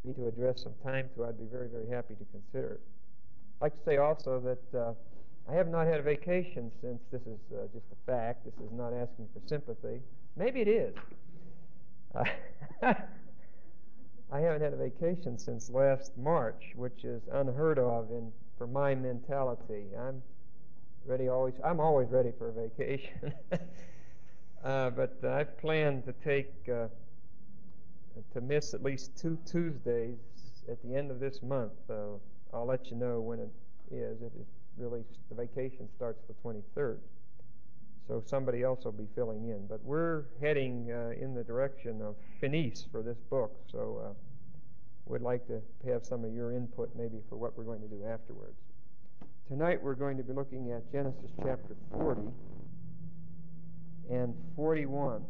me to address some time to, I'd be very, very happy to consider it. I'd like to say also that I have not had a vacation since. This is just a fact. This is not asking for sympathy. Maybe it is. I haven't had a vacation since last March, which is unheard of for my mentality. I'm always ready for a vacation. But I've planned to miss at least 2 Tuesdays at the end of this month. I'll let you know when it is. The vacation starts the 23rd. So somebody else will be filling in. But we're heading in the direction of finis for this book. So we'd like to have some of your input maybe for what we're going to do afterwards. Tonight we're going to be looking at Genesis chapter 40 and 41.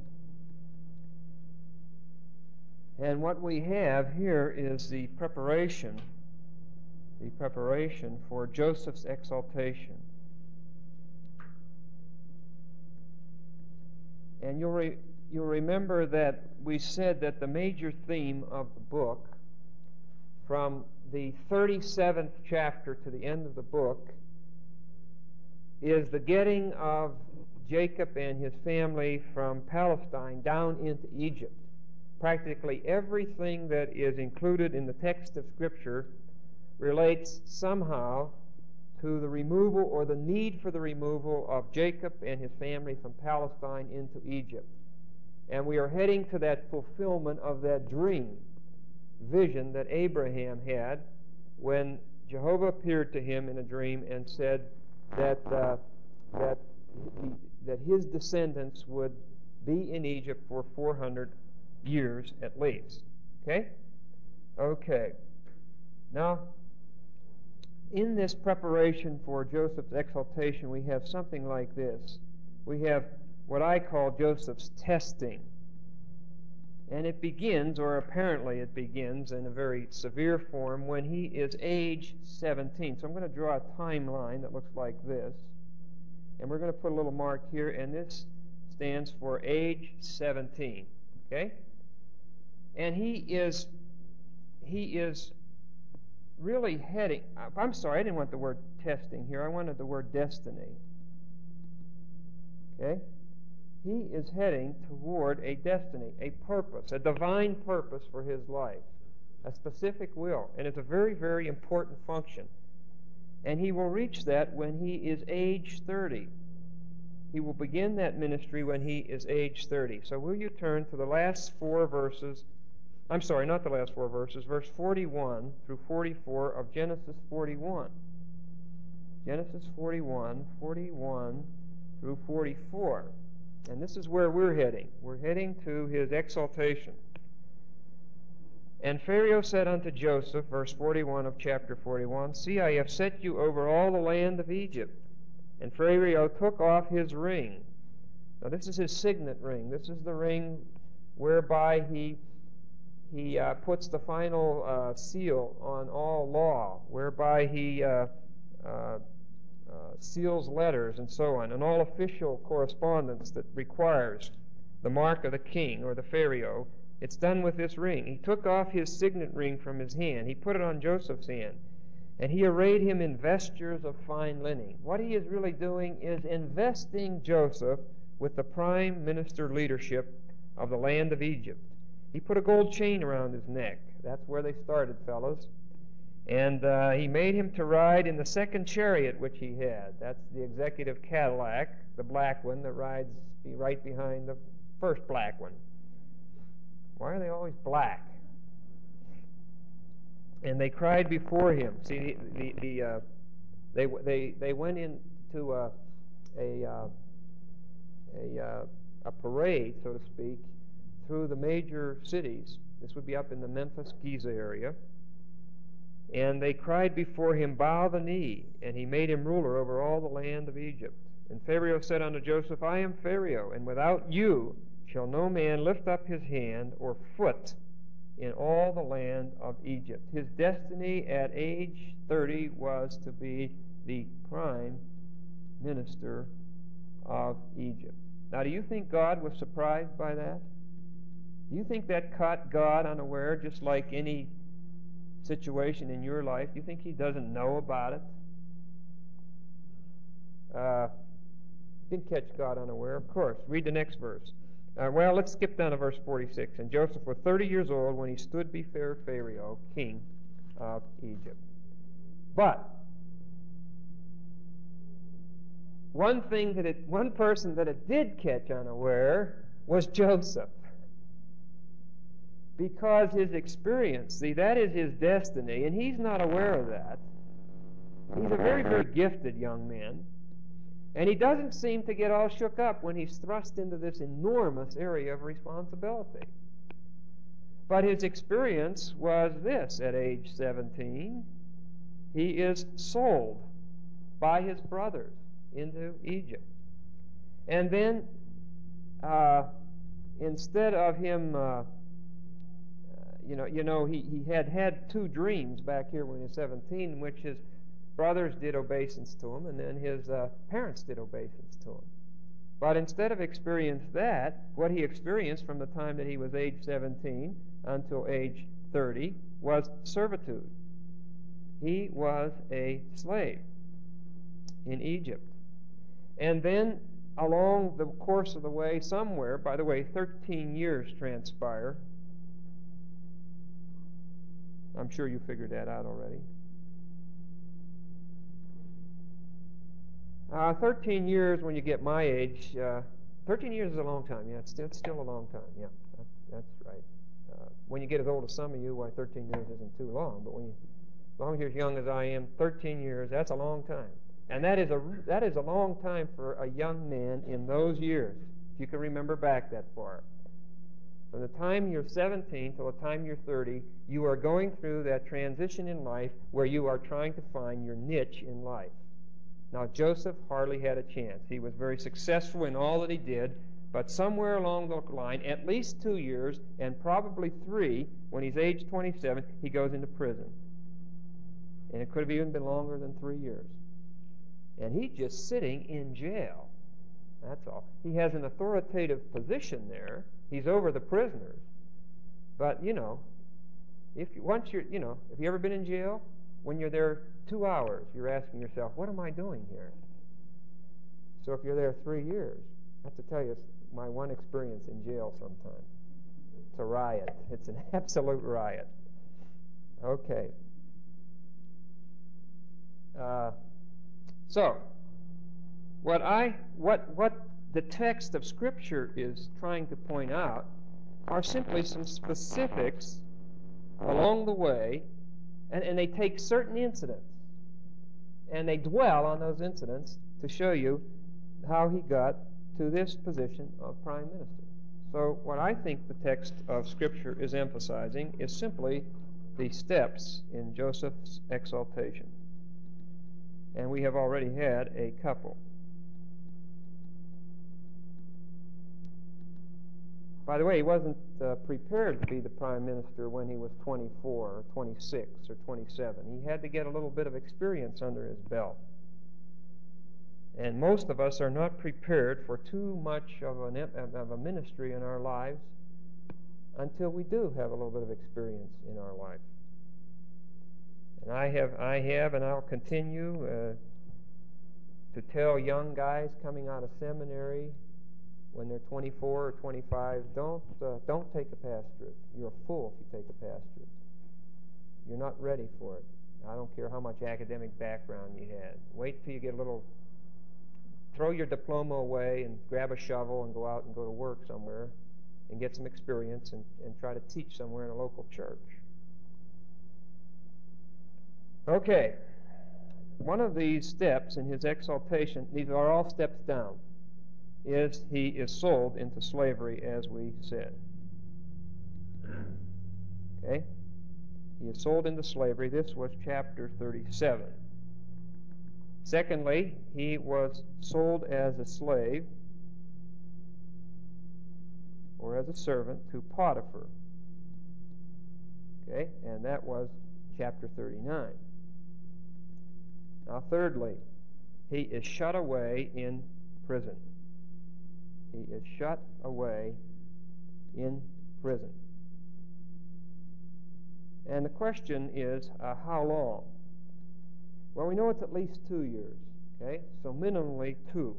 And what we have here is the preparation for Joseph's exaltation. And you'll remember that we said that the major theme of the book, from the 37th chapter to the end of the book, is the getting of Jacob and his family from Palestine down into Egypt. Practically everything that is included in the text of Scripture relates somehow to the removal or the need for the removal of Jacob and his family from Palestine into Egypt. And we are heading to that fulfillment of that vision that Abraham had when Jehovah appeared to him in a dream and said that his descendants would be in Egypt for 400 years at least. Okay. Now, in this preparation for Joseph's exaltation, we have something like this. We have what I call Joseph's testing. And it begins, or apparently it begins, in a very severe form when he is age 17. So I'm going to draw a timeline that looks like this. And we're going to put a little mark here, and this stands for age 17. Okay? And he is really heading, I'm sorry, I didn't want the word testing here. I wanted the word destiny. Okay? He is heading toward a destiny, a purpose, a divine purpose for his life, a specific will. And it's a very, very important function. And he will reach that when he is age 30. He will begin that ministry when he is age 30. So will you turn to the last 4 verses, I'm sorry, not the last 4 verses, verse 41 through 44 of Genesis 41. Genesis 41 through 44. And this is where we're heading. We're heading to his exaltation. And Pharaoh said unto Joseph, verse 41 of chapter 41, See, I have set you over all the land of Egypt. And Pharaoh took off his ring. Now this is his signet ring. This is the ring whereby he puts the final seal on all law, whereby he seals letters and so on, and all official correspondence that requires the mark of the king or the Pharaoh. It's done with this ring. He took off his signet ring from his hand. He put it on Joseph's hand, and he arrayed him in vestures of fine linen. What he is really doing is investing Joseph with the prime minister leadership of the land of Egypt. He put a gold chain around his neck. That's where they started, fellows. And he made him to ride in the second chariot which he had. That's the executive Cadillac, the black one that rides right behind the first black one. Why are they always black? And they cried before him. See, they went into a parade, so to speak, through the major cities. This would be up in the Memphis, Giza area. And they cried before him, Bow the knee. And he made him ruler over all the land of Egypt. And Pharaoh said unto Joseph, I am Pharaoh, and without you shall no man lift up his hand or foot in all the land of Egypt. His destiny at age 30 was to be the prime minister of Egypt. Now, do you think God was surprised by that? Do you think that caught God unaware, just like any situation in your life? Do you think he doesn't know about it? Didn't catch God unaware, of course. Read the next verse. Well, let's skip down to verse 46. And Joseph was 30 years old when he stood before Pharaoh, king of Egypt. But one person that it did catch unaware was Joseph. Because his experience, see, that is his destiny, and he's not aware of that. He's a very, very gifted young man. And he doesn't seem to get all shook up when he's thrust into this enormous area of responsibility. But his experience was this: at age 17, he is sold by his brothers into Egypt. And then, instead of him, he had two dreams back here when he was 17, in which his brothers did obeisance to him, and then his parents did obeisance to him. But instead of experiencing that, what he experienced from the time that he was age 17 until age 30 was servitude. He was a slave in Egypt. And then, along the course of the way, somewhere, by the way, 13 years transpire. I'm sure you figured that out already. 13 years when you get my age, 13 years is a long time. Yeah, it's still a long time. Yeah, that's right. When you get as old as some of you, why 13 years isn't too long. But as long as you're as young as I am, 13 years, that's a long time. And that is a long time for a young man in those years, if you can remember back that far. From the time you're 17 till the time you're 30, you are going through that transition in life where you are trying to find your niche in life. Now, Joseph hardly had a chance. He was very successful in all that he did, but somewhere along the line, at least 2 years, and probably 3, when he's age 27, he goes into prison. And it could have even been longer than 3 years. And he's just sitting in jail. That's all. He has an authoritative position there. He's over the prisoners. But, if you ever been in jail? When you're there 2 hours, you're asking yourself, what am I doing here? So if you're there 3 years, I have to tell you, it's my one experience in jail sometime. It's a riot. It's an absolute riot. Okay. So, what the text of Scripture is trying to point out are simply some specifics along the way, and they take certain incidents, and they dwell on those incidents to show you how he got to this position of prime minister. So what I think the text of Scripture is emphasizing is simply the steps in Joseph's exaltation. And we have already had a couple. By the way, he wasn't prepared to be the prime minister when he was 24 or 26 or 27. He had to get a little bit of experience under his belt. And most of us are not prepared for too much of a ministry in our lives until we do have a little bit of experience in our life. And I have, and I'll continue to tell young guys coming out of seminary when they're 24 or 25, don't take a pastorate. You're a fool if you take a pastorate. You're not ready for it. I don't care how much academic background you had. Wait till you get a little, throw your diploma away and grab a shovel and go out and go to work somewhere and get some experience and try to teach somewhere in a local church. Okay, one of these steps in his exaltation, these are all steps down, is he is sold into slavery, as we said. Okay? He is sold into slavery. This was chapter 37. Secondly, he was sold as a slave or as a servant to Potiphar. Okay? And that was chapter 39. Now, thirdly, he is shut away in prison. He is shut away in prison. And the question is, how long? Well, we know it's at least 2 years. Okay, so minimally 2.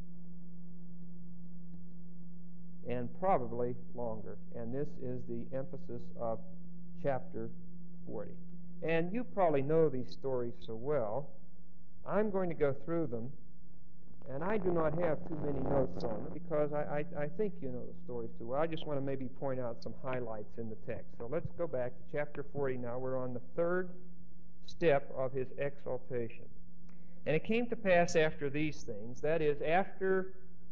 And probably longer. And this is the emphasis of chapter 40. And you probably know these stories so well. I'm going to go through them, and I do not have too many notes on them because I think you know the stories too well. I just want to maybe point out some highlights in the text. So let's go back to chapter 40 now. We're on the 3rd step of his exaltation. And it came to pass after these things, that is, after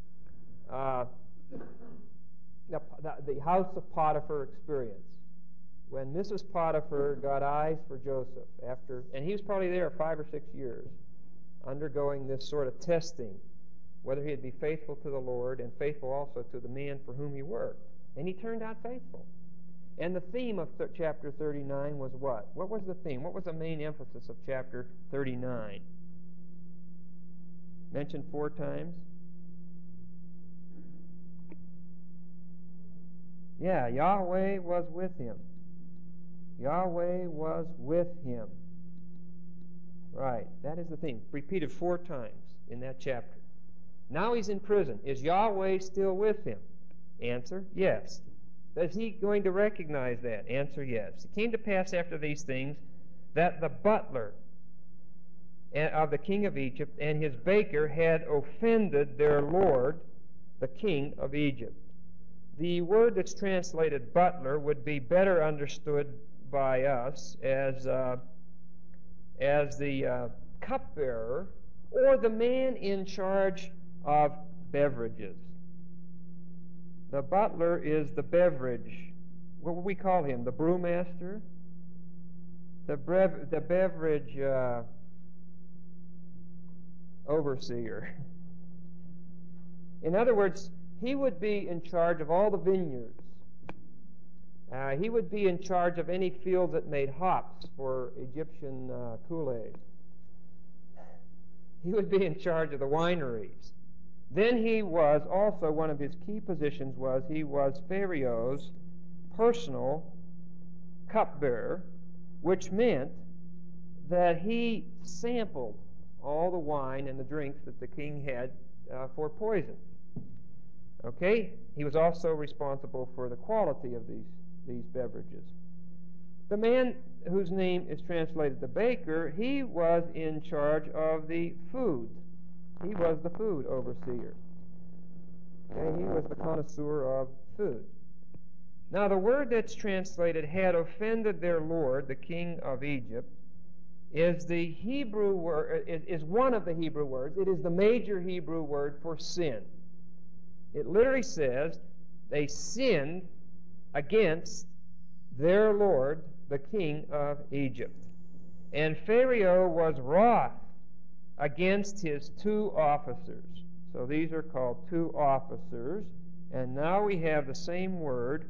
the house of Potiphar experience, when Mrs. Potiphar got eyes for Joseph, and he was probably there 5 or 6 years, undergoing this sort of testing, whether he'd be faithful to the Lord and faithful also to the man for whom he worked. And he turned out faithful. And the theme of chapter 39 was what? What was the theme? What was the main emphasis of chapter 39? Mentioned 4 times? Yeah, Yahweh was with him. Yahweh was with him. Right, that is the theme. Repeated 4 times in that chapter. Now he's in prison. Is Yahweh still with him? Answer, yes. Is he going to recognize that? Answer, yes. It came to pass after these things that the butler of the king of Egypt and his baker had offended their lord, the king of Egypt. The word that's translated butler would be better understood by us as the cupbearer or the man in charge of beverages. The butler is the beverage. What would we call him? The brewmaster? The beverage overseer. In other words, he would be in charge of all the vineyards. He would be in charge of any fields that made hops for Egyptian Kool-Aid. He would be in charge of the wineries. Then he was also, one of his key positions was, he was Pharaoh's personal cupbearer, which meant that he sampled all the wine and the drinks that the king had for poison. Okay? He was also responsible for the quality of these beverages. The man whose name is translated the baker, he was in charge of the food. He was the food overseer. Okay? He was the connoisseur of food. Now, the word that's translated had offended their lord, the king of Egypt, is the Hebrew word, is one of the Hebrew words. It is the major Hebrew word for sin. It literally says they sinned against their lord, the king of Egypt. And Pharaoh was wroth against his 2 officers. So these are called 2 officers. And now we have the same word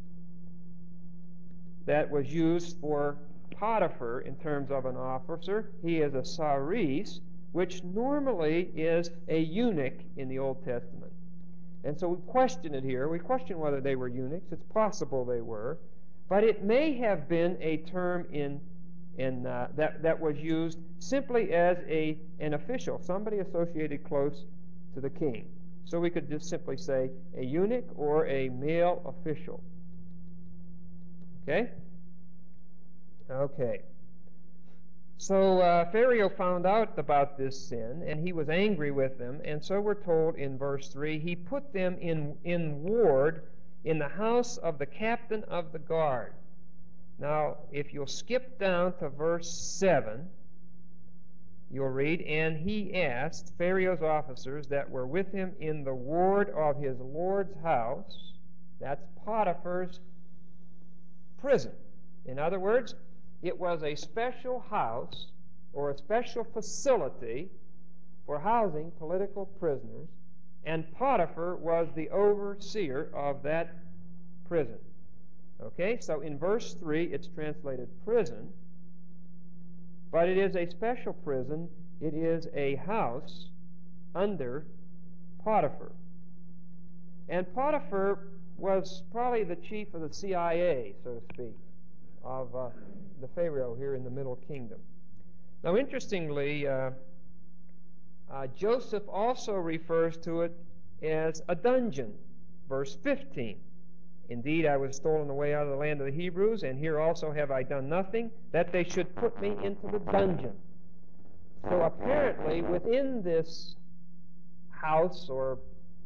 that was used for Potiphar in terms of an officer. He is a saris, which normally is a eunuch in the Old Testament. And so we question it here. We question whether they were eunuchs. It's possible they were. But it may have been a term that was used simply as an official, somebody associated close to the king. So we could just simply say a eunuch or a male official. Okay? Okay. So Pharaoh found out about this sin, and he was angry with them, and so we're told in verse 3, he put them in ward in the house of the captain of the guard. Now, if you'll skip down to verse 7, you'll read, and he asked Pharaoh's officers that were with him in the ward of his lord's house, that's Potiphar's prison. In other words, it was a special house or a special facility for housing political prisoners, and Potiphar was the overseer of that prison. Okay, so in verse 3 it's translated prison, but it is a special prison. It is a house under Potiphar. And Potiphar was probably the chief of the CIA, so to speak, the Pharaoh here in the Middle Kingdom. Now, interestingly, Joseph also refers to it as a dungeon. Verse 15. Indeed, I was stolen away out of the land of the Hebrews, and here also have I done nothing, that they should put me into the dungeon. So apparently, within this house or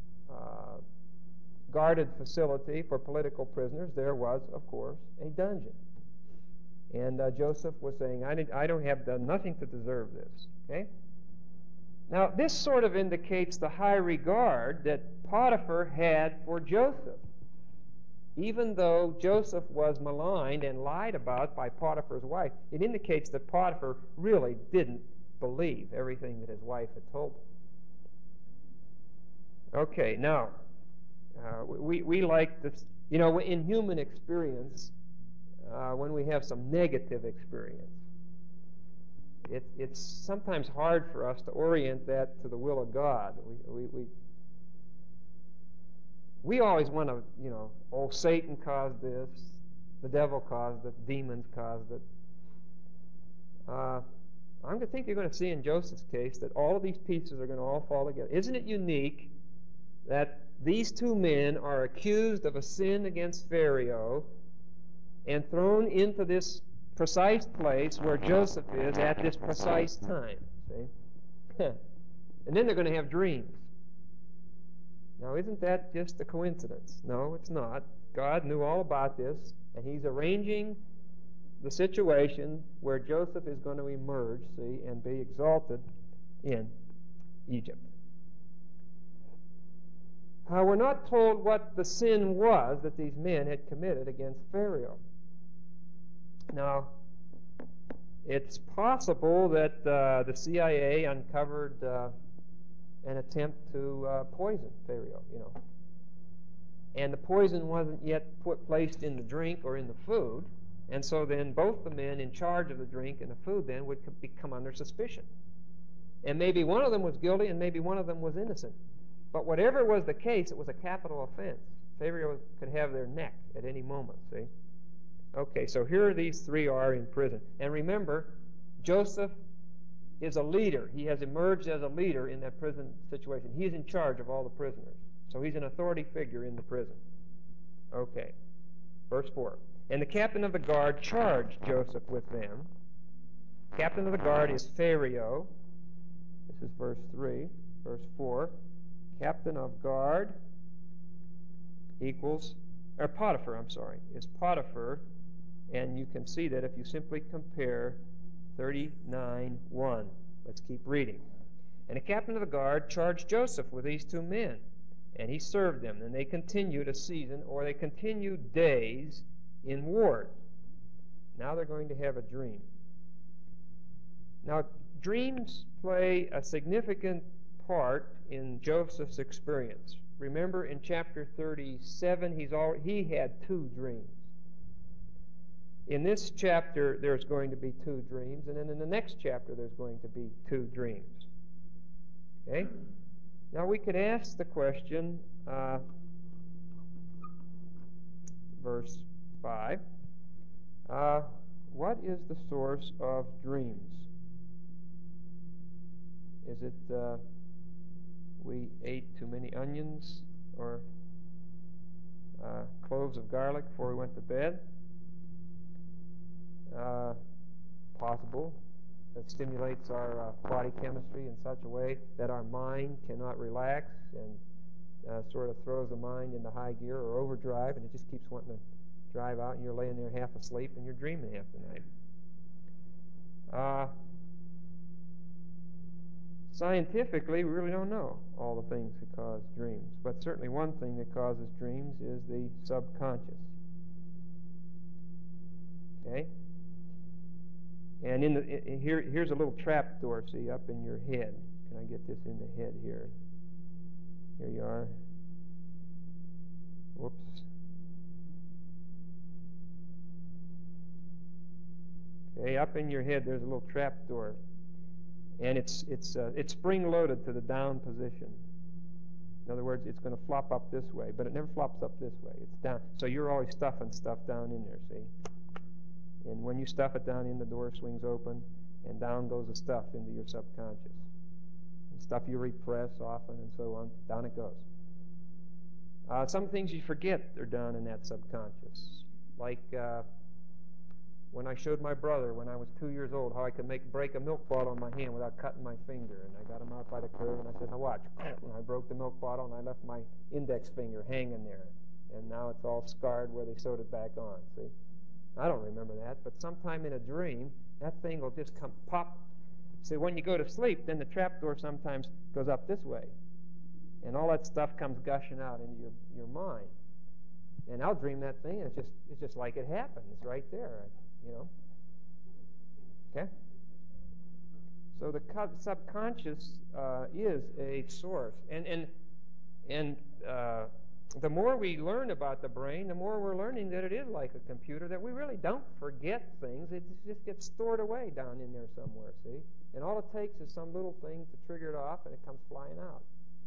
guarded facility for political prisoners, there was, of course, a dungeon. And Joseph was saying, I don't have done nothing to deserve this. Okay? Now, this sort of indicates the high regard that Potiphar had for Joseph. Even though Joseph was maligned and lied about by Potiphar's wife, it indicates that Potiphar really didn't believe everything that his wife had told him. Okay, now, we like this, in human experience, when we have some negative experience, it's sometimes hard for us to orient that to the will of God. We always want to, Satan caused this, the devil caused it, demons caused it. I think you're going to see in Joseph's case that all of these pieces are going to all fall together. Isn't it unique that these two men are accused of a sin against Pharaoh and thrown into this precise place where Joseph is at this precise time? See? And then they're going to have dreams. Now, isn't that just a coincidence? No, it's not. God knew all about this, and He's arranging the situation where Joseph is going to emerge, see, and be exalted in Egypt. We're not told what the sin was that these men had committed against Pharaoh. Now, it's possible that the CIA uncovered an attempt to poison Pharaoh, And the poison wasn't yet placed in the drink or in the food, and so then both the men in charge of the drink and the food then would become under suspicion. And maybe one of them was guilty and maybe one of them was innocent. But whatever was the case, it was a capital offense. Pharaoh could have their neck at any moment, see? Okay, so here these three are in prison. And remember, Joseph is a leader. He has emerged as a leader in that prison situation. He's in charge of all the prisoners. So he's an authority figure in the prison. Okay, verse 4. And the captain of the guard charged Joseph with them. Captain of the guard is Pharaoh. This is verse 3. Verse 4. Captain of guard equals, or Potiphar, is Potiphar. And you can see that if you simply compare 39:1. Let's keep reading. And the captain of the guard charged Joseph with these two men, and he served them. And they continued a season, or they continued days in ward. Now they're going to have a dream. Now, dreams play a significant part in Joseph's experience. Remember, in chapter 37, he had two dreams. In this chapter, there's going to be two dreams, and then in the next chapter, there's going to be two dreams. Okay? Now, we could ask the question, verse 5, what is the source of dreams? Is it we ate too many onions or cloves of garlic before we went to bed? Possible. That stimulates our body chemistry in such a way that our mind cannot relax and sort of throws the mind into high gear or overdrive, and it just keeps wanting to drive out, and you're laying there half asleep and you're dreaming half the night. Scientifically, we really don't know all the things that cause dreams, but certainly one thing that causes dreams is the subconscious. Okay? And here's a little trap door, see, up in your head. Can I get this in the head here? Here you are. Whoops. Okay, up in your head there's a little trap door. And it's spring-loaded to the down position. In other words, it's going to flop up this way, but it never flops up this way. It's down. So you're always stuffing stuff down in there, see? And when you stuff it down in, the door swings open, and down goes the stuff into your subconscious. And stuff you repress often and so on, down it goes. Some things you forget are down in that subconscious. Like when I showed my brother when I was 2 years old how I could break a milk bottle in my hand without cutting my finger. And I got him out by the curb and I said, now watch. And I broke the milk bottle and I left my index finger hanging there. And now it's all scarred where they sewed it back on, see? I don't remember that, but sometime in a dream, that thing will just come pop. See, when you go to sleep, then the trapdoor sometimes goes up this way. And all that stuff comes gushing out into your mind. And I'll dream that thing, and it's just like it happened. It's right there, you know. Okay? So the subconscious is a source. And the more we learn about the brain, the more we're learning that it is like a computer, that we really don't forget things. It just gets stored away down in there somewhere, see? And all it takes is some little thing to trigger it off, and it comes flying out.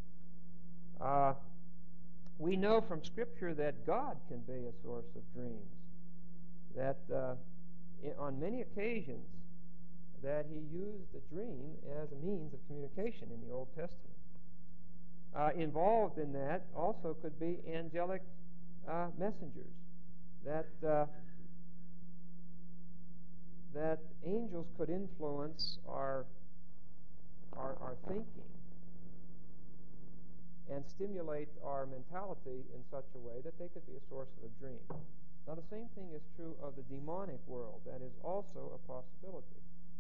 We know from Scripture that God can be a source of dreams. That on many occasions that He used the dream as a means of communication in the Old Testament. Involved in that also could be angelic messengers. That angels could influence our thinking and stimulate our mentality in such a way that they could be a source of a dream. Now, the same thing is true of the demonic world. That is also a possibility.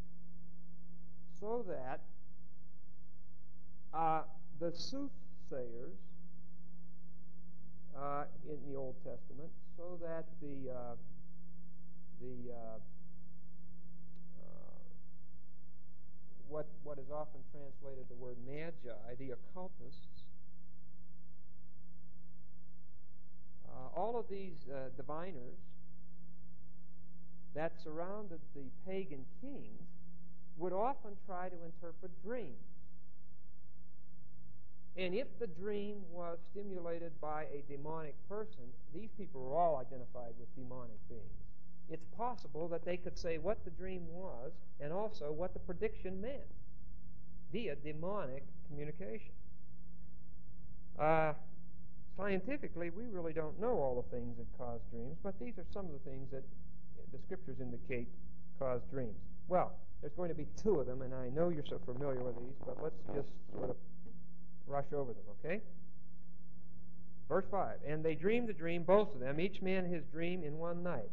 So that the soothsayers in the Old Testament, so that what is often translated the word magi, the occultists, all of these diviners that surrounded the pagan kings would often try to interpret dreams. And if the dream was stimulated by a demonic person, these people were all identified with demonic beings. It's possible that they could say what the dream was and also what the prediction meant via demonic communication. Scientifically, we really don't know all the things that cause dreams, but these are some of the things that the Scriptures indicate cause dreams. Well, there's going to be two of them, and I know you're so familiar with these, but let's just sort of rush over them, okay? Verse 5, and they dreamed a dream, both of them, each man his dream in one night.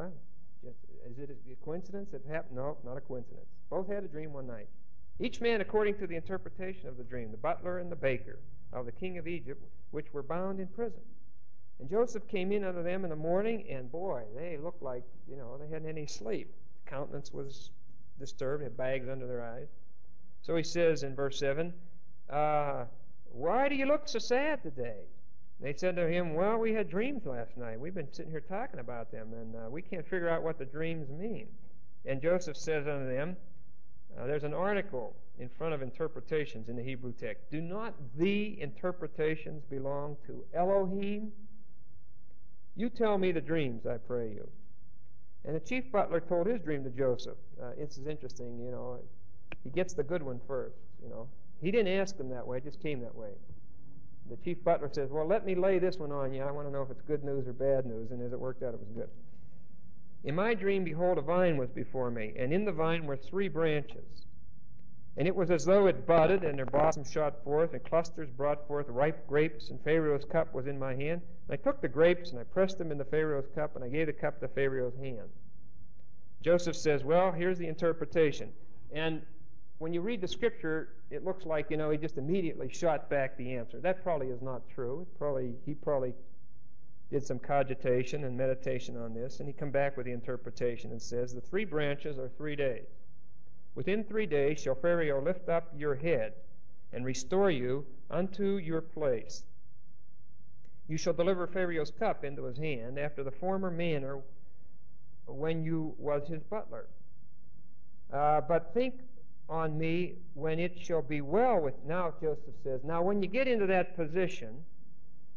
Is it a coincidence that happened? No, not a coincidence. Both had a dream one night. Each man according to the interpretation of the dream, the butler and the baker of the king of Egypt, which were bound in prison. And Joseph came in unto them in the morning, and boy, they looked like, they hadn't any sleep. Countenance was disturbed, had bags under their eyes. So he says in verse 7, why do you look so sad today? They said to him, well, we had dreams last night. We've been sitting here talking about them, and we can't figure out what the dreams mean. And Joseph says unto them, there's an article in front of interpretations in the Hebrew text. Do not the interpretations belong to Elohim? You tell me the dreams, I pray you. And the chief butler told his dream to Joseph. This is interesting, He gets the good one first, He didn't ask them that way, it just came that way. The chief butler says, well, let me lay this one on you. I want to know if it's good news or bad news. And as it worked out, it was good. In my dream, behold, a vine was before me, and in the vine were 3 branches. And it was as though it budded, and their blossoms shot forth, and clusters brought forth ripe grapes, and Pharaoh's cup was in my hand. And I took the grapes, and I pressed them into Pharaoh's cup, and I gave the cup to Pharaoh's hand. Joseph says, well, here's the interpretation. And when you read the Scripture, it looks like, he just immediately shot back the answer. That probably is not true. He probably did some cogitation and meditation on this, and he come back with the interpretation and says, the 3 branches are 3 days. Within 3 days shall Pharaoh lift up your head and restore you unto your place. You shall deliver Pharaoh's cup into his hand after the former manner when you was his butler. But think on me when it shall be well with... Now, Joseph says, now when you get into that position,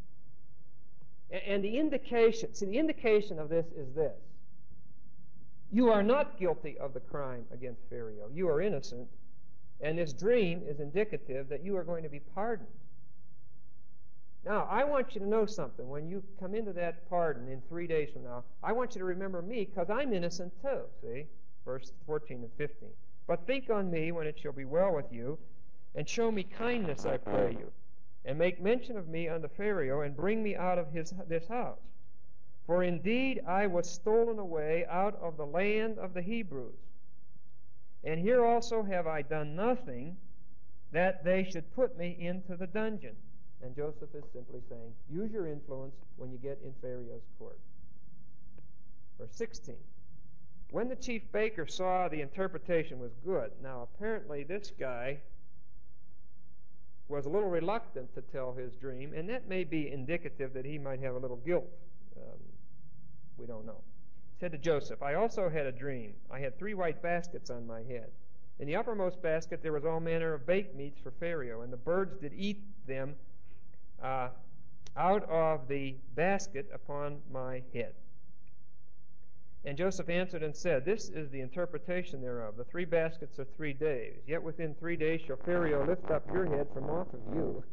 and the indication of this is this. You are not guilty of the crime against Pharaoh. You are innocent, and this dream is indicative that you are going to be pardoned. Now, I want you to know something. When you come into that pardon in 3 days from now, I want you to remember me because I'm innocent too. See? Verse 14 and 15. But think on me when it shall be well with you, and show me kindness, I pray you, and make mention of me unto Pharaoh, and bring me out of this house. For indeed I was stolen away out of the land of the Hebrews. And here also have I done nothing that they should put me into the dungeon. And Joseph is simply saying, use your influence when you get in Pharaoh's court. Verse 16. When the chief baker saw the interpretation was good. Now apparently this guy was a little reluctant to tell his dream, and that may be indicative that he might have a little guilt. We don't know. He said to Joseph, I also had a dream. I had 3 white baskets on my head. In the uppermost basket there was all manner of baked meats for Pharaoh, and the birds did eat them out of the basket upon my head. And Joseph answered and said, This is the interpretation thereof. The 3 baskets are 3 days. Yet within 3 days shall Pharaoh lift up your head from off of you.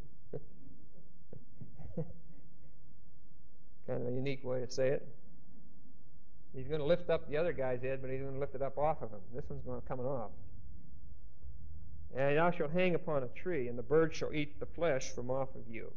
Kind of a unique way to say it. He's going to lift up the other guy's head, but he's going to lift it up off of him. This one's going to come off. And thou shalt hang upon a tree, and the birds shall eat the flesh from off of you.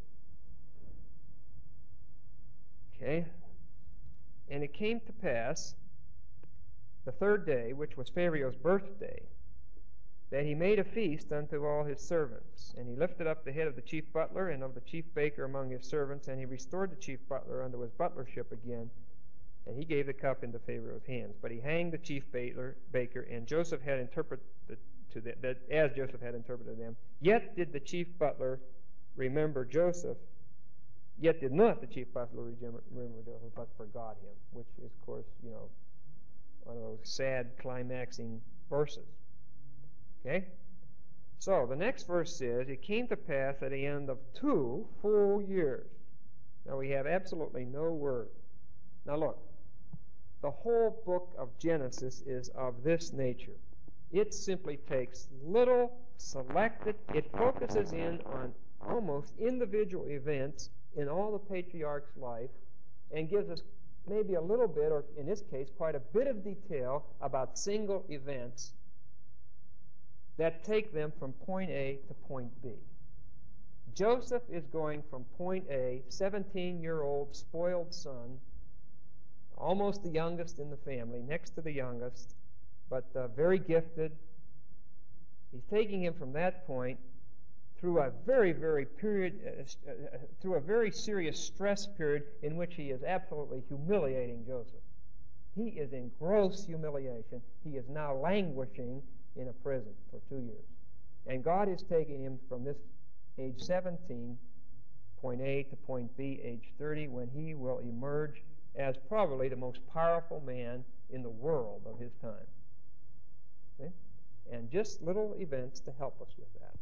Okay? And it came to pass, the 3rd day, which was Pharaoh's birthday, that he made a feast unto all his servants. And he lifted up the head of the chief butler and of the chief baker among his servants, and he restored the chief butler unto his butlership again. And he gave the cup into Pharaoh's hands. But he hanged the chief baker, and Joseph had interpreted that as Joseph had interpreted them. Yet did the chief butler remember Joseph. Yet did not the chief butler remember Joseph, but forgot him, which is, of course, one of those sad climaxing verses. Okay? So the next verse says, It came to pass at the end of 2 full years. Now we have absolutely no word. Now look, the whole book of Genesis is of this nature. It simply takes little selected, it focuses in on almost individual events in all the patriarchs' life and gives us maybe a little bit, or in this case, quite a bit of detail about single events that take them from point A to point B. Joseph is going from point A, 17-year-old spoiled son, almost the youngest in the family, next to the youngest, but very gifted. He's taking him from that point through a through a very serious stress period in which he is absolutely humiliating Joseph. He is in gross humiliation. He is now languishing in a prison for 2 years. And God is taking him from this age 17, point A, to point B, age 30, when he will emerge as probably the most powerful man in the world of his time. Okay? And just little events to help us with that.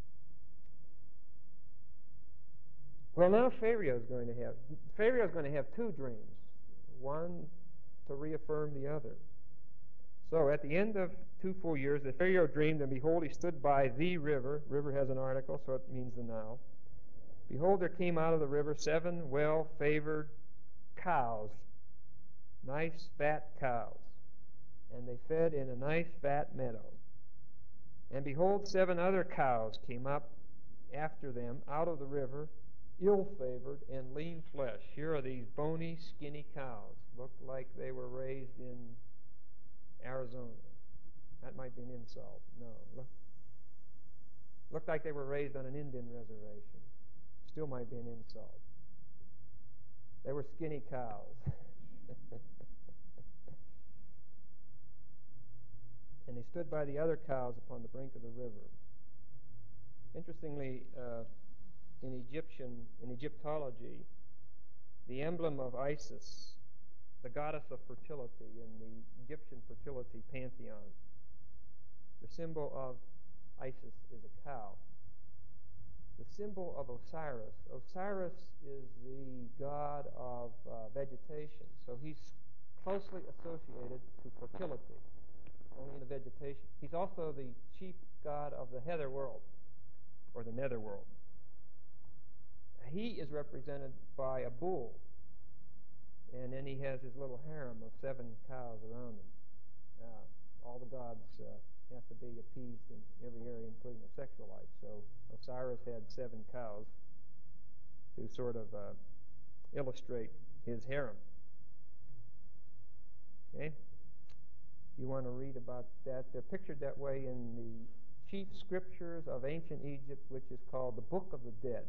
Well, now Pharaoh is going to have 2 dreams, one to reaffirm the other. So at the end of 2 full years, the Pharaoh dreamed, and behold, he stood by the river. River has an article, so it means the Nile. Behold, there came out of the river 7 well-favored cows, nice fat cows, and they fed in a nice fat meadow. And behold, 7 other cows came up after them out of the river, ill-favored and lean flesh. Here are these bony, skinny cows. Look like they were raised in Arizona. That might be an insult. No. Looked like they were raised on an Indian reservation. Still might be an insult. They were skinny cows. And they stood by the other cows upon the brink of the river. Interestingly, in Egyptology, the emblem of Isis, the goddess of fertility in the Egyptian fertility pantheon, the symbol of Isis is a cow. The symbol of Osiris is the god of vegetation. So he's closely associated to fertility, only in the vegetation. He's also the chief god of the heather world, or the nether world. He is represented by a bull, and then he has his little harem of 7 cows around him. All the gods have to be appeased in every area, including their sexual life. So Osiris had 7 cows to sort of illustrate his harem. Okay? If you want to read about that, they're pictured that way in the chief scriptures of ancient Egypt, which is called the Book of the Dead.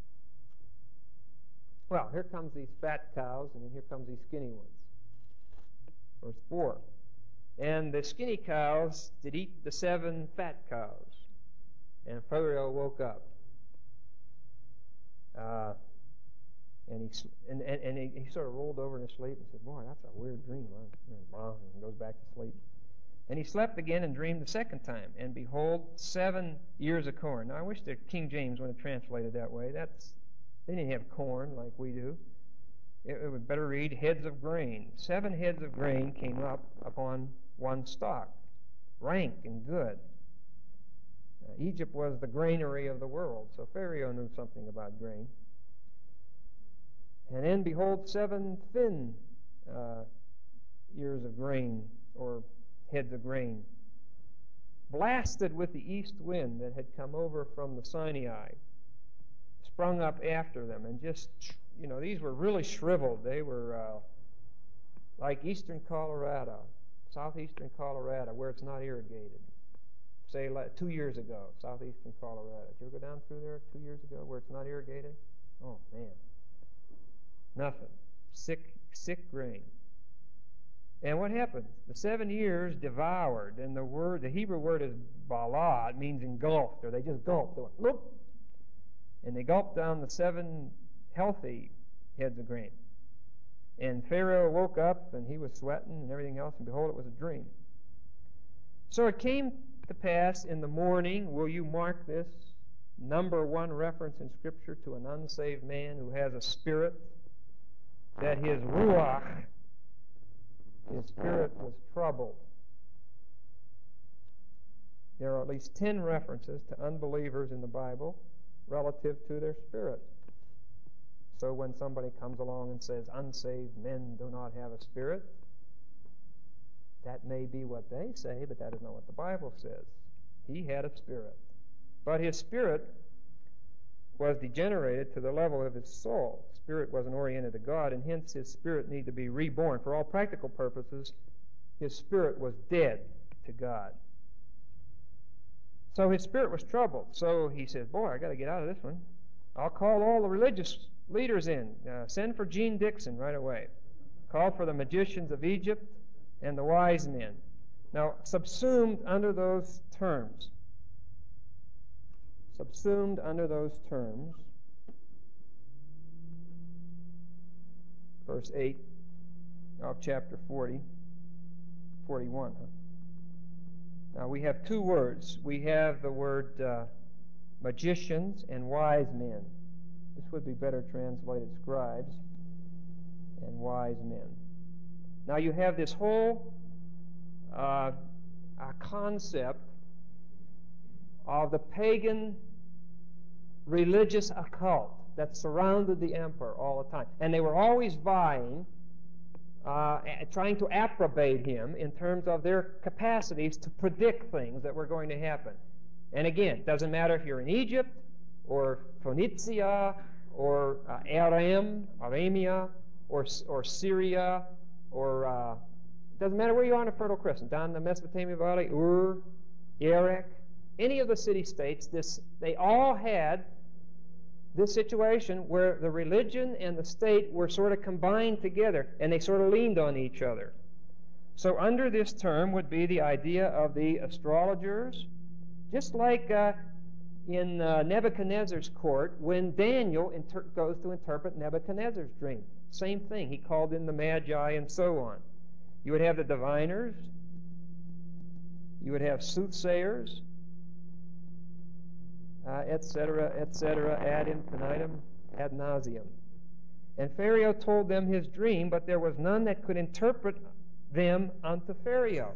Well, here comes these fat cows, and then here comes these skinny ones. Verse 4. And the skinny cows did eat the 7 fat cows. And Pharaoh woke up. And he sort of rolled over in his sleep and said, boy, that's a weird dream. And goes back to sleep. And he slept again and dreamed the second time. And behold, 7 ears of corn. Now, I wish the King James would have translated that way. They didn't have corn like we do. It would better read heads of grain. 7 heads of grain came up upon one stalk, rank and good. Egypt was the granary of the world, so Pharaoh knew something about grain. And then, behold, 7 thin ears of grain, or heads of grain, blasted with the east wind that had come over from the Sinai, sprung up after them, and just, these were really shriveled. They were like eastern Colorado, southeastern Colorado, where it's not irrigated. Say, like 2 years ago, southeastern Colorado. Did you ever go down through there 2 years ago where it's not irrigated? Oh, man. Nothing. Sick grain. And what happened? The 7 years devoured, and the Hebrew word is bala. It means engulfed, or they just gulped. They went, look, and they gulped down the 7 healthy heads of grain. And Pharaoh woke up, and he was sweating and everything else, and behold, it was a dream. So it came to pass in the morning, will you mark this, number 1 reference in Scripture to an unsaved man who has a spirit, that his ruach, his spirit, was troubled. There are at least 10 references to unbelievers in the Bible relative to their spirit. So when somebody comes along and says, unsaved men do not have a spirit, that may be what they say, but that is not what the Bible says. He had a spirit. But his spirit was degenerated to the level of his soul. Spirit wasn't oriented to God, and hence his spirit needed to be reborn. For all practical purposes, his spirit was dead to God. So his spirit was troubled. So he said, boy, I got to get out of this one. I'll call all the religious leaders in. Send for Gene Dixon right away. Call for the magicians of Egypt and the wise men. Now, subsumed under those terms, verse 8 of chapter 41. Now, we have 2 words. We have the word magicians and wise men. This would be better translated scribes and wise men. Now, you have this whole concept of the pagan religious occult that surrounded the emperor all the time. And they were always vying, trying to approbate him in terms of their capacities to predict things that were going to happen. And again, it doesn't matter if you're in Egypt or Phoenicia or Aramea or Syria or it doesn't matter where you are in the Fertile Crescent, down in the Mesopotamia Valley, Ur, Erech, any of the city-states, they all had this situation where the religion and the state were sort of combined together, and they sort of leaned on each other. So under this term would be the idea of the astrologers, just like in Nebuchadnezzar's court when Daniel goes to interpret Nebuchadnezzar's dream. Same thing. He called in the Magi and so on. You would have the diviners. You would have soothsayers, etc., ad infinitum, ad nauseum. And Pharaoh told them his dream, but there was none that could interpret them unto Pharaoh.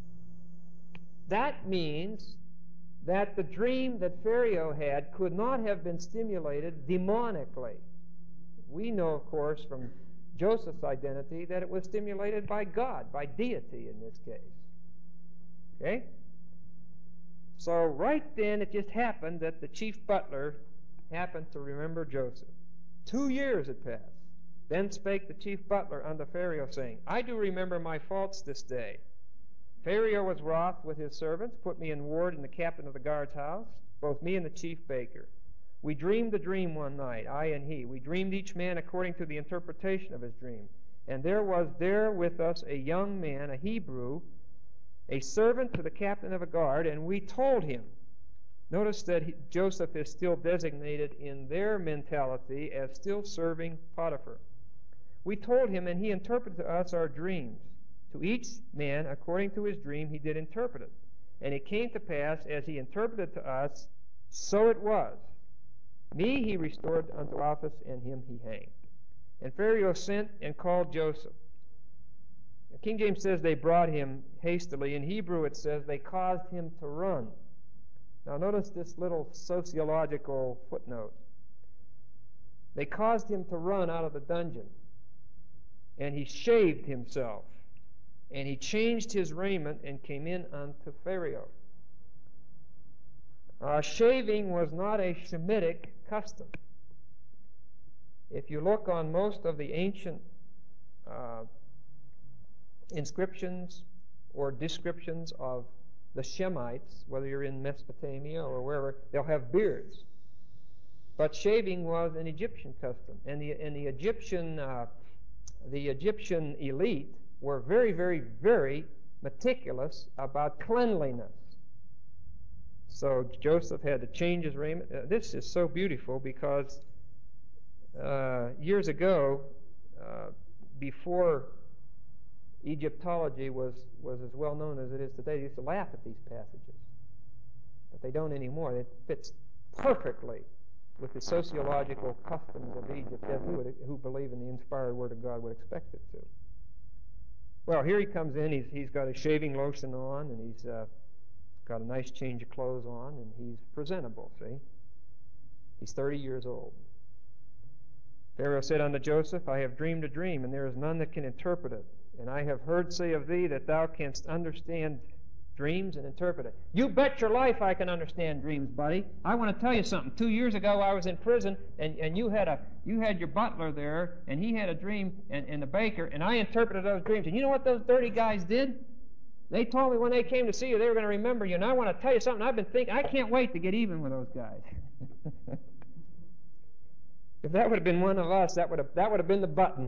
That means that the dream that Pharaoh had could not have been stimulated demonically. We know, of course, from Joseph's identity that it was stimulated by God, by deity in this case. Okay? So right then it just happened that the chief butler happened to remember Joseph. 2 years had passed. Then spake the chief butler unto Pharaoh, saying, I do remember my faults this day. Pharaoh was wroth with his servants, put me in ward in the captain of the guard's house, both me and the chief baker. We dreamed a dream one night, I and he. We dreamed each man according to the interpretation of his dream. And there was there with us a young man, a Hebrew, a servant to the captain of a guard, and we told him. Notice that Joseph is still designated in their mentality as still serving Potiphar. We told him, and he interpreted to us our dreams. To each man, according to his dream, he did interpret it. And it came to pass, as he interpreted to us, so it was. Me he restored unto office, and him he hanged. And Pharaoh sent and called Joseph. King James says they brought him hastily. In Hebrew it says they caused him to run. Now notice this little sociological footnote. They caused him to run out of the dungeon. And he shaved himself. And he changed his raiment and came in unto Pharaoh. Shaving was not a Shemitic custom. If you look on most of the ancient inscriptions or descriptions of the Shemites, whether you're in Mesopotamia or wherever, they'll have beards. But shaving was an Egyptian custom, and the Egyptian elite were very, very, very meticulous about cleanliness. So Joseph had to change his raiment. This is so beautiful because years ago, before Egyptology was as well known as it is today, they used to laugh at these passages. But they don't anymore. It fits perfectly with the sociological customs of Egypt as who believe in the inspired Word of God would expect it to. Well, here he comes in. He's got his shaving lotion on, and he's got a nice change of clothes on, and he's presentable, see? He's 30 years old. Pharaoh said unto Joseph, I have dreamed a dream, and there is none that can interpret it. And I have heard say of thee that thou canst understand dreams and interpret it. You bet your life I can understand dreams, buddy. I want to tell you something. 2 years ago I was in prison, and you had your butler there, and he had a dream, and the baker, and I interpreted those dreams. And you know what those dirty guys did? They told me when they came to see you they were going to remember you. And I want to tell you something. I've been thinking, I can't wait to get even with those guys. If that would have been one of us, that would have been the button.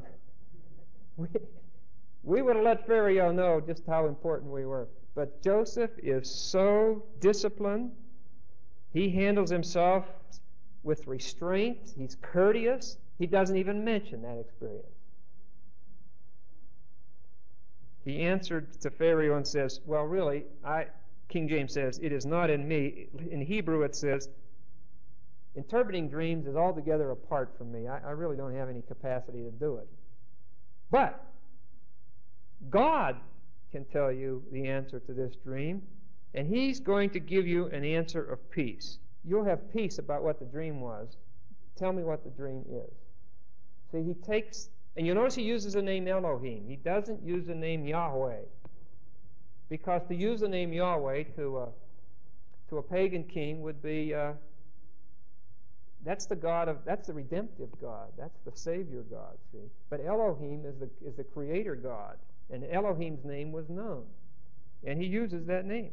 We would have let Pharaoh know just how important we were. But Joseph is so disciplined. He handles himself with restraint. He's courteous. He doesn't even mention that experience. He answered to Pharaoh and says, well, really, King James says, it is not in me. In Hebrew it says, interpreting dreams is altogether apart from me. I really don't have any capacity to do it. But God can tell you the answer to this dream, and He's going to give you an answer of peace. You'll have peace about what the dream was. Tell me what the dream is. See, He takes, and you notice He uses the name Elohim. He doesn't use the name Yahweh, because to use the name Yahweh to a pagan king would be that's the redemptive God. That's the Savior God. See, but Elohim is the Creator God. And Elohim's name was known. And he uses that name.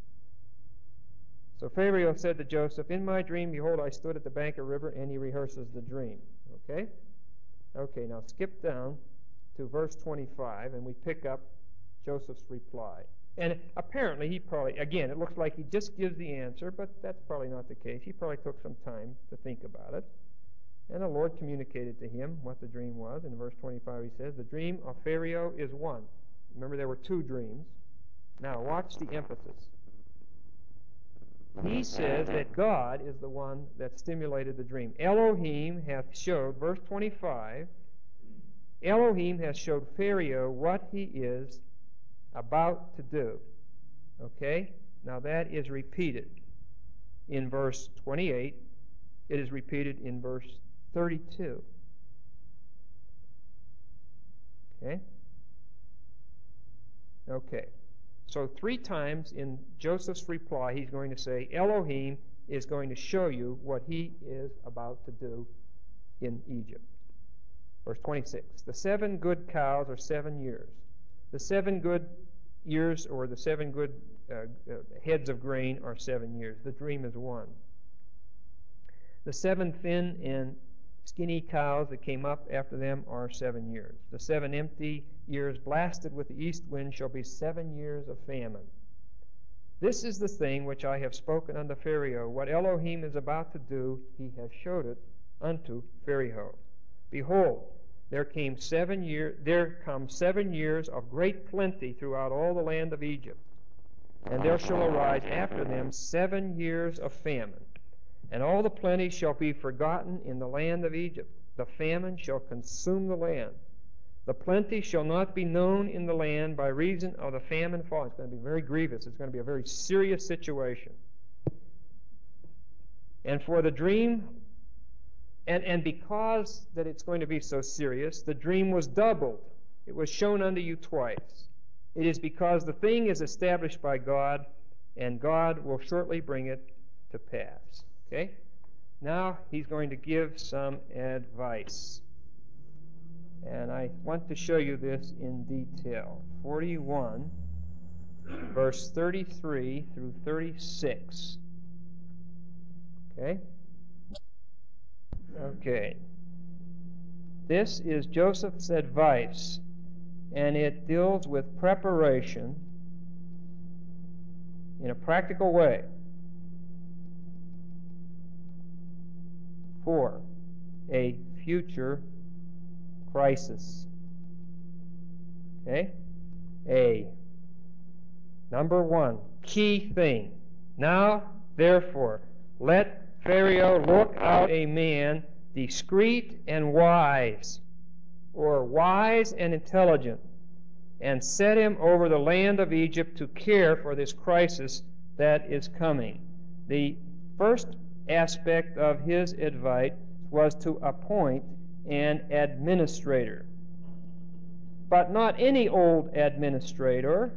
So Pharaoh said to Joseph, in my dream, behold, I stood at the bank of the river, and he rehearses the dream. Okay? Okay, now skip down to verse 25, and we pick up Joseph's reply. And apparently he probably, again, it looks like he just gives the answer, but that's probably not the case. He probably took some time to think about it. And the Lord communicated to him what the dream was. In verse 25 he says, the dream of Pharaoh is one. Remember, there were two dreams. Now watch the emphasis. He says that God is the one that stimulated the dream. Elohim hath showed, verse 25, Elohim hath showed Pharaoh what he is about to do. Okay? Now that is repeated in verse 28. It is repeated in verse 32. Okay? Okay. So 3 times in Joseph's reply, he's going to say, Elohim is going to show you what he is about to do in Egypt. Verse 26. The 7 good cows are 7 years. The 7 good years, or the 7 good heads of grain, are 7 years. The dream is 1. The 7 thin and skinny cows that came up after them are 7 years. The 7 empty years blasted with the east wind shall be 7 years of famine. This is the thing which I have spoken unto Pharaoh. What Elohim is about to do, he has showed it unto Pharaoh. Behold, there come 7 years of great plenty throughout all the land of Egypt. And there shall arise after them 7 years of famine. And all the plenty shall be forgotten in the land of Egypt. The famine shall consume the land. The plenty shall not be known in the land by reason of the famine fall. It's going to be very grievous. It's going to be a very serious situation. And for the dream, and because that it's going to be so serious, the dream was doubled. It was shown unto you twice. It is because the thing is established by God, and God will shortly bring it to pass. Okay? Now he's going to give some advice. And I want to show you this in detail. 41, verse 33 through 36. Okay? Okay. This is Joseph's advice, and it deals with preparation in a practical way for a future crisis. Okay? Number 1, key thing. Now, therefore, let Pharaoh look out a man discreet and wise, or wise and intelligent, and set him over the land of Egypt to care for this crisis that is coming. The first aspect of his advice was to appoint an administrator. But not any old administrator,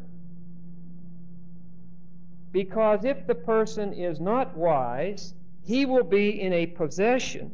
because if the person is not wise, he will be in a position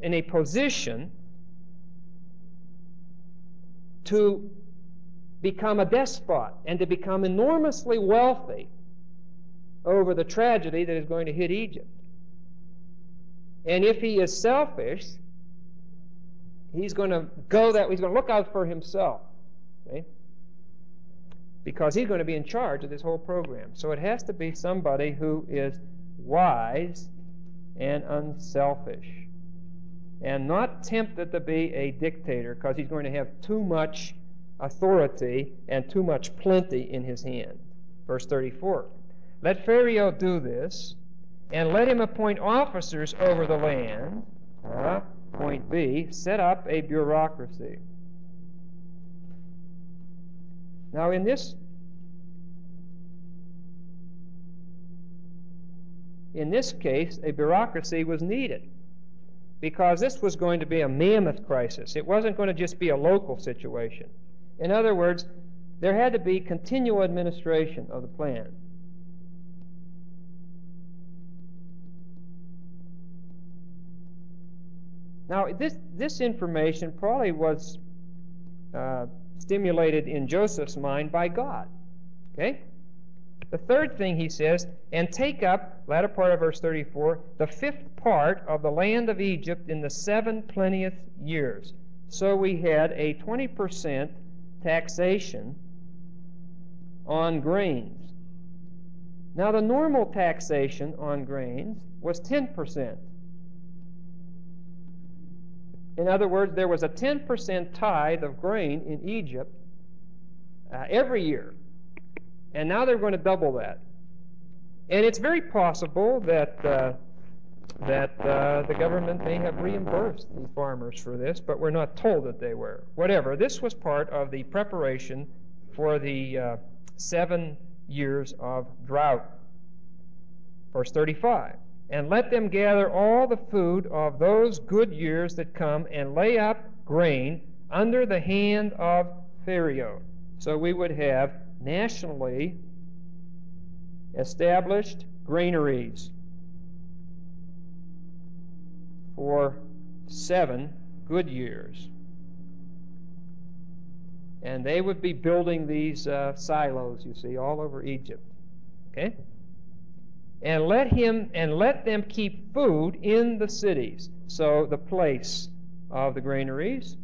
to become a despot and to become enormously wealthy over the tragedy that is going to hit Egypt. And if he is selfish, he's going to look out for himself, okay? Because he's going to be in charge of this whole program. So it has to be somebody who is wise and unselfish, and not tempted to be a dictator, because he's going to have too much authority and too much plenty in his hand. Verse 34. Let Pharaoh do this, and let him appoint officers over the land. Point B, set up a bureaucracy. Now in this case, a bureaucracy was needed, because this was going to be a mammoth crisis. It wasn't going to just be a local situation. In other words, there had to be continual administration of the plan. Now, this information probably was stimulated in Joseph's mind by God. Okay? The third thing he says, and take up, latter part of verse 34, the 5th part of the land of Egypt in the 7 plenteous years. So we had a 20% taxation on grains. Now the normal taxation on grains was 10%. In other words, there was a 10% tithe of grain in Egypt every year. And now they're going to double that. And it's very possible that the government may have reimbursed the farmers for this, but we're not told that they were. Whatever. This was part of the preparation for the 7 years of drought. Verse 35, and let them gather all the food of those good years that come, and lay up grain under the hand of Pharaoh. So we would have nationally established granaries for 7 good years. And they would be building these silos, you see, all over Egypt. Okay? And let them keep food in the cities. So the place of the granaries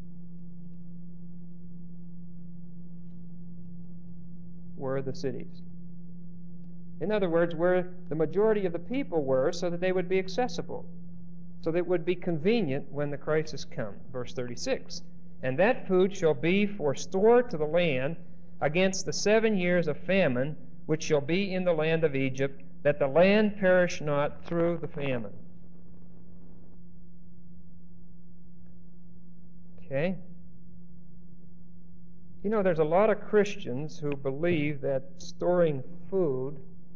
were the cities. In other words, where the majority of the people were, so that they would be accessible, so that it would be convenient when the crisis comes. Verse 36, and that food shall be for store to the land against the 7 years of famine, which shall be in the land of Egypt, that the land perish not through the famine. Okay? You know, there's a lot of Christians who believe that storing food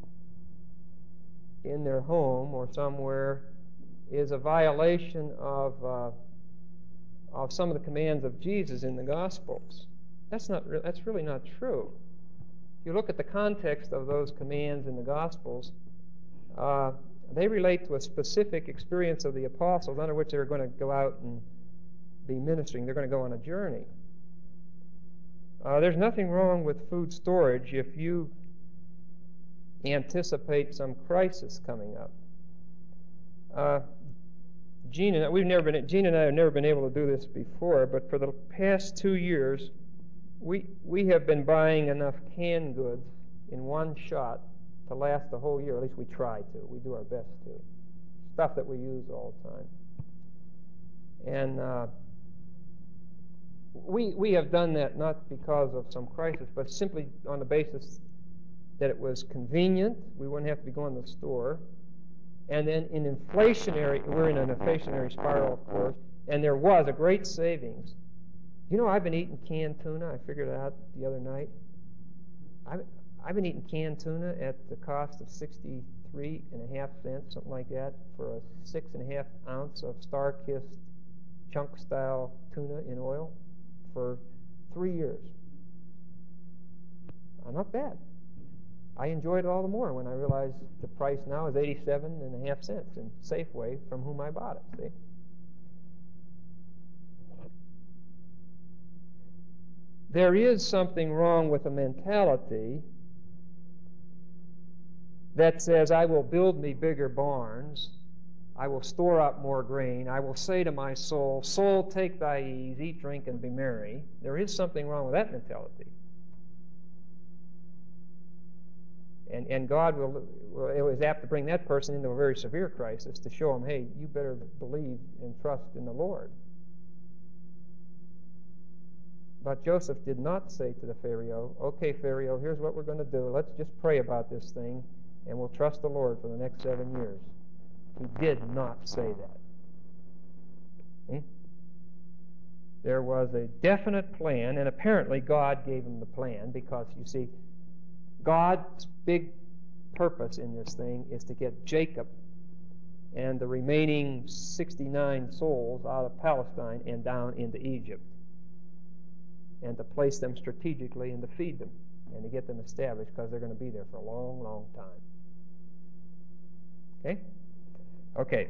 in their home or somewhere is a violation of some of the commands of Jesus in the Gospels. That's really not true. If you look at the context of those commands in the Gospels, they relate to a specific experience of the apostles under which they were going to go out and be ministering. They're going to go on a journey. There's nothing wrong with food storage if you anticipate some crisis coming up. Gene and I have never been able to do this before, but for the past 2 years, we have been buying enough canned goods in one shot to last the whole year. At least we try to. We do our best to. Stuff that we use all the time. And we have done that not because of some crisis, but simply on the basis that it was convenient. We wouldn't have to be going to the store. And then we're in an inflationary spiral, of course, and there was a great savings. You know, I've been eating canned tuna. I figured it out the other night. I've been eating canned tuna at the cost of 63.5 cents, something like that, for a 6.5 ounce of Star-Kissed chunk-style tuna in oil for 3 years. Not bad. I enjoyed it all the more when I realized the price now is 87.5 cents in Safeway, from whom I bought it. See? There is something wrong with a mentality that says, I will build me bigger barns, I will store up more grain, I will say to my soul, soul, take thy ease, eat, drink, and be merry. There is something wrong with that mentality. And God is apt to bring that person into a very severe crisis to show him, hey, you better believe and trust in the Lord. But Joseph did not say to the Pharaoh, okay, Pharaoh, here's what we're going to do. Let's just pray about this thing, and we'll trust the Lord for the next 7 years. He did not say that. Okay? There was a definite plan, and apparently God gave him the plan, because, you see, God's big purpose in this thing is to get Jacob and the remaining 69 souls out of Palestine and down into Egypt, and to place them strategically and to feed them and to get them established, because they're going to be there for a long, long time. Okay? Okay.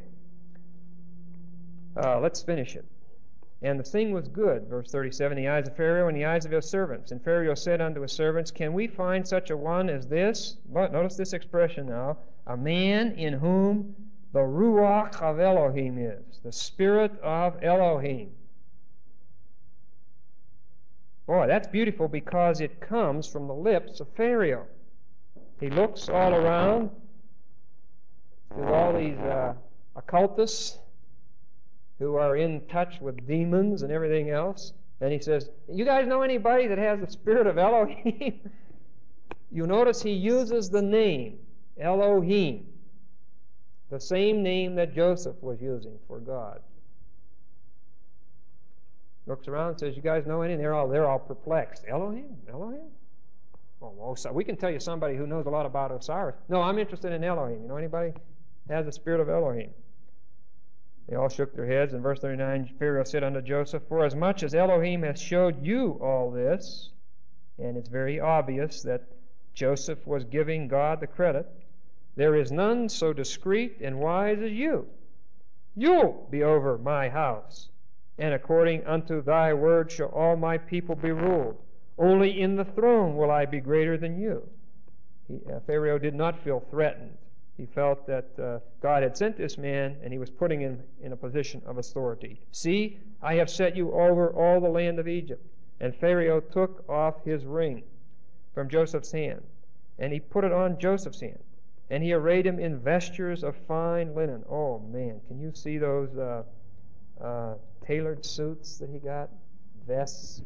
Let's finish it. And the thing was good, verse 37, in the eyes of Pharaoh and the eyes of his servants. And Pharaoh said unto his servants, can we find such a one as this? But notice this expression now, a man in whom the Ruach of Elohim is, the Spirit of Elohim. Boy, that's beautiful, because it comes from the lips of Pharaoh. He looks all around to all these occultists who are in touch with demons and everything else, and he says, you guys know anybody that has the Spirit of Elohim? You notice he uses the name Elohim, the same name that Joseph was using for God. Looks around and says, you guys know any? And they're all perplexed. Elohim? Elohim? Oh, well, so we can tell you somebody who knows a lot about Osiris. No, I'm interested in Elohim. You know anybody has the spirit of Elohim? They all shook their heads. In verse 39, Pharaoh said unto Joseph, For as much as Elohim hath showed you all this, and it's very obvious that Joseph was giving God the credit, there is none so discreet and wise as you. You'll be over my house, and according unto thy word shall all my people be ruled. Only in the throne will I be greater than you. Pharaoh did not feel threatened. He felt that God had sent this man, and he was putting him in a position of authority. See, I have set you over all the land of Egypt. And Pharaoh took off his ring from Joseph's hand, and he put it on Joseph's hand. And he arrayed him in vestures of fine linen. Oh, man, can you see those tailored suits that he got? Vests.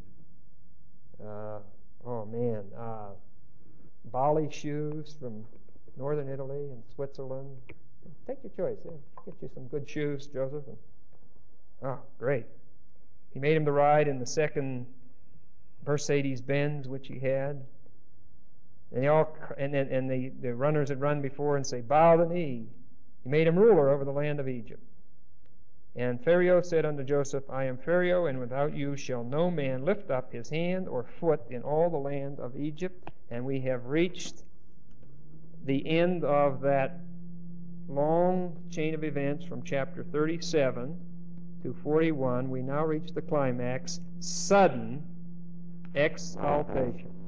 Bali shoes from northern Italy and Switzerland. Take your choice. Yeah. Get you some good shoes, Joseph. Oh, great. He made him to ride in the second Mercedes-Benz, which he had. And the runners had run before and say, Bow the knee. He made him ruler over the land of Egypt. And Pharaoh said unto Joseph, I am Pharaoh, and without you shall no man lift up his hand or foot in all the land of Egypt. And we have reached the end of that long chain of events from chapter 37 to 41. We now reach the climax, sudden exaltation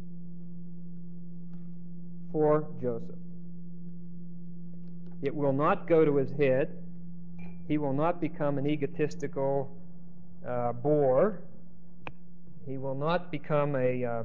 for Joseph. It will not go to his head. He will not become an egotistical bore. He will not become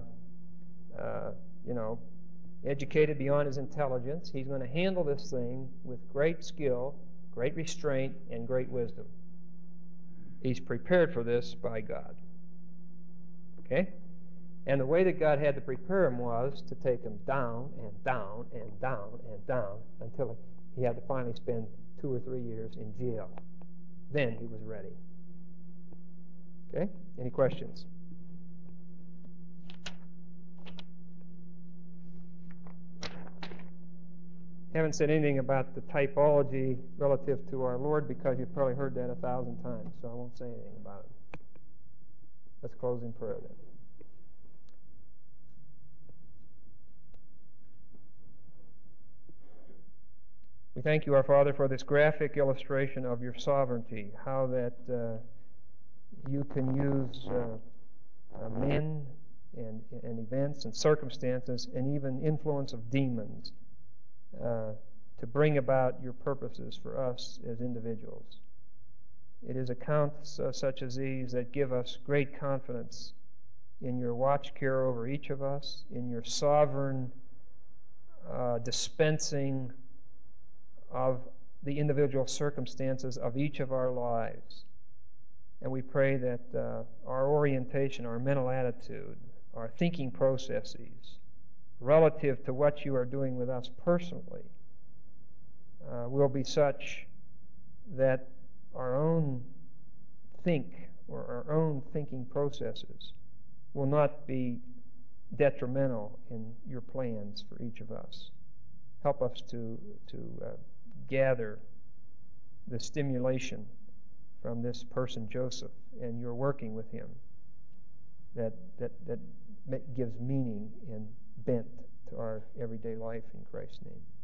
educated beyond his intelligence. He's going to handle this thing with great skill, great restraint, and great wisdom. He's prepared for this by God. Okay? And the way that God had to prepare him was to take him down and down and down and down until he had to finally spend 2 or 3 years in jail. Then he was ready. Okay? Any questions? Haven't said anything about the typology relative to our Lord because you've probably heard that 1,000 times, so I won't say anything about it. Let's close in prayer then. We thank you, our Father, for this graphic illustration of your sovereignty, how that you can use men and events and circumstances and even influence of demons to bring about your purposes for us as individuals. It is accounts such as these that give us great confidence in your watch care over each of us, in your sovereign dispensing of the individual circumstances of each of our lives. And we pray that our orientation, our mental attitude, our thinking processes relative to what you are doing with us personally will be such that our own our own thinking processes will not be detrimental in your plans for each of us. Help us to gather the stimulation from this person Joseph and your working with him that gives meaning and bent to our everyday life in Christ's name.